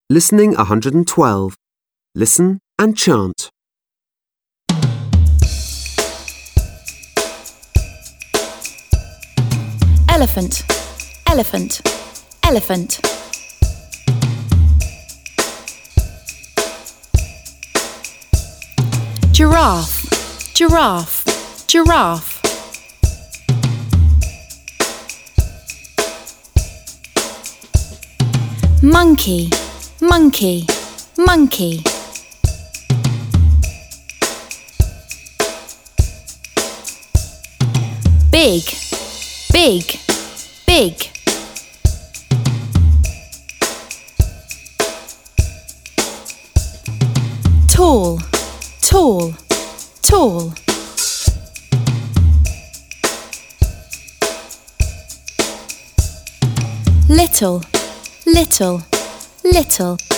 Listening 112. Listen and chant. Elephant, elephant, elephant. Giraffe, giraffe, giraffe. Monkey, monkey, monkey. Big, big, big. Tall, tall, tall. Little, little, little.